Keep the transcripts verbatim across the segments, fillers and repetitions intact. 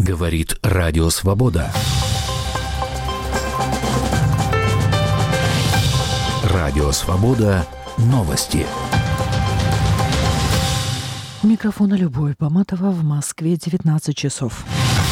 Говорит Радио Свобода. Радио Свобода. Новости. У микрофона Любовь Баматова. В Москве девятнадцать часов.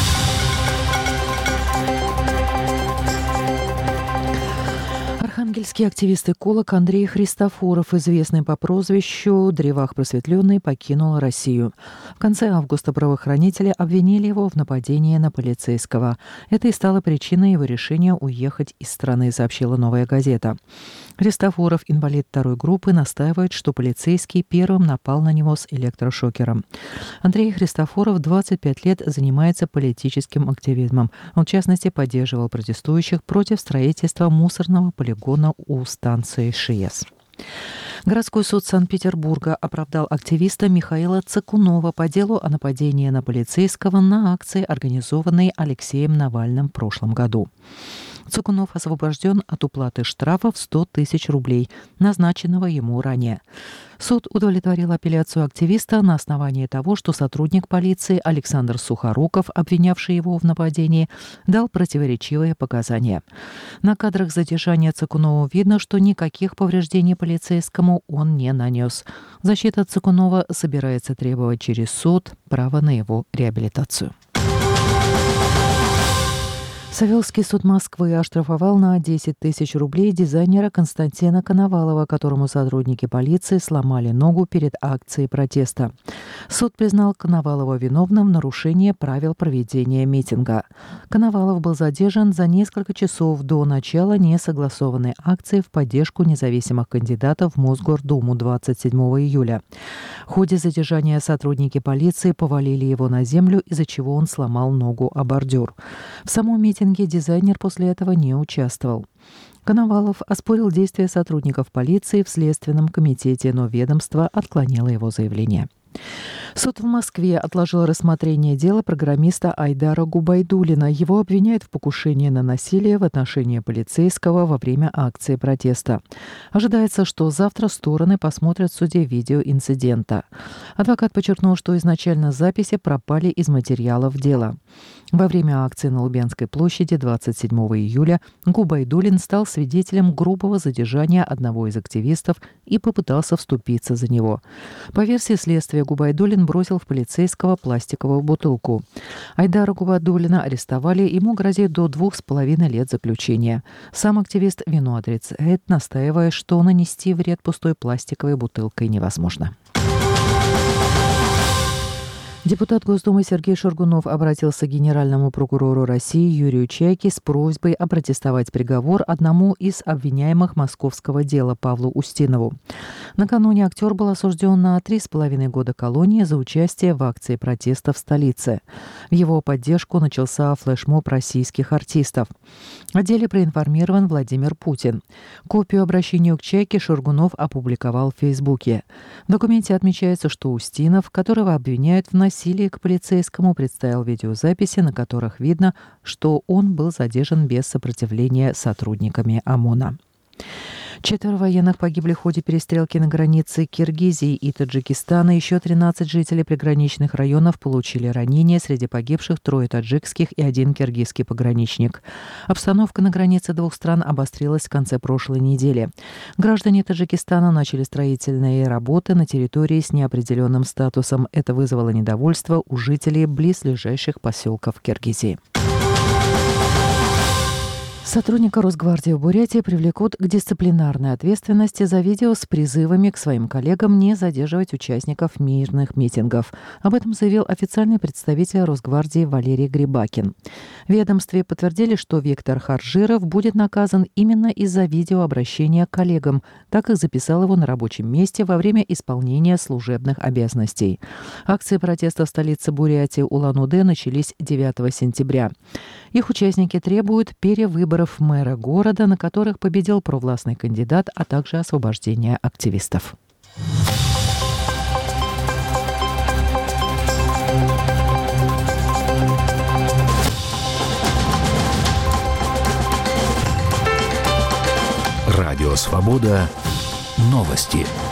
Архангельский активист-эколог Андрей Христофоров, известный по прозвищу «Древах просветленный», покинул Россию. В конце августа правоохранители обвинили его в нападении на полицейского. Это и стало причиной его решения уехать из страны, сообщила «Новая газета». Христофоров, инвалид второй группы, настаивает, что полицейский первым напал на него с электрошокером. Андрей Христофоров двадцать пять лет занимается политическим активизмом. Он, в частности, поддерживал протестующих против строительства мусорного полигона у станции ШИЭС. Городской суд Санкт-Петербурга оправдал активиста Михаила Цыкунова по делу о нападении на полицейского на акции, организованной Алексеем Навальным в прошлом году. Цыкунов освобожден от уплаты штрафа в сто тысяч рублей, назначенного ему ранее. Суд удовлетворил апелляцию активиста на основании того, что сотрудник полиции Александр Сухоруков, обвинявший его в нападении, дал противоречивые показания. На кадрах задержания Цыкунова видно, что никаких повреждений полицейскому он не нанес. Защита Цыкунова собирается требовать через суд право на его реабилитацию. Савелский суд Москвы оштрафовал на десять тысяч рублей дизайнера Константина Коновалова, которому сотрудники полиции сломали ногу перед акцией протеста. Суд признал Коновалова виновным в нарушении правил проведения митинга. Коновалов был задержан за несколько часов до начала несогласованной акции в поддержку независимых кандидатов в Мосгордуму двадцать седьмого июля. В ходе задержания сотрудники полиции повалили его на землю, из-за чего он сломал ногу о бордюр. В самом митинге дизайнер после этого не участвовал. Коновалов оспорил действия сотрудников полиции в Следственном комитете, но ведомство отклонило его заявление. Суд в Москве отложил рассмотрение дела программиста Айдара Губайдуллина. Его обвиняют в покушении на насилие в отношении полицейского во время акции протеста. Ожидается, что завтра стороны посмотрят в суде видео инцидента. Адвокат подчеркнул, что изначально записи пропали из материалов дела. Во время акции на Лубянской площади двадцать седьмого июля Губайдуллин стал свидетелем грубого задержания одного из активистов и попытался вступиться за него. По версии следствия, Губайдуллин бросил в полицейского пластиковую бутылку. Айдара Губайдуллина арестовали, ему грозит до двух с половиной лет заключения. Сам активист вину отрицает, настаивая, что нанести вред пустой пластиковой бутылкой невозможно. Депутат Госдумы Сергей Шаргунов обратился к генеральному прокурору России Юрию Чайке с просьбой опротестовать приговор одному из обвиняемых московского дела Павлу Устинову. Накануне актер был осужден на три с половиной года колонии за участие в акции протеста в столице. В его поддержку начался флешмоб российских артистов. О деле проинформирован Владимир Путин. Копию обращения к Чайке Шаргунов опубликовал в Фейсбуке. В документе отмечается, что Устинов, которого обвиняют в насилии к полицейскому, представил видеозаписи, на которых видно, что он был задержан без сопротивления сотрудниками ОМОНа. Четверо военных погибли в ходе перестрелки на границе Киргизии и Таджикистана. Еще тринадцать жителей приграничных районов получили ранения. Среди погибших трое таджикских и один киргизский пограничник. Обстановка на границе двух стран обострилась в конце прошлой недели. Граждане Таджикистана начали строительные работы на территории с неопределенным статусом. Это вызвало недовольство у жителей близлежащих поселков Киргизии. Сотрудника Росгвардии в Бурятии привлекут к дисциплинарной ответственности за видео с призывами к своим коллегам не задерживать участников мирных митингов. Об этом заявил официальный представитель Росгвардии Валерий Грибакин. В ведомстве подтвердили, что Виктор Харжиров будет наказан именно из-за видеообращения к коллегам, так как записал его на рабочем месте во время исполнения служебных обязанностей. Акции протеста в столице Бурятии Улан-Удэ начались девятого сентября. Их участники требуют перевыборов мэра города, на которых победил провластный кандидат, а также освобождения активистов. Радио Свобода. Новости.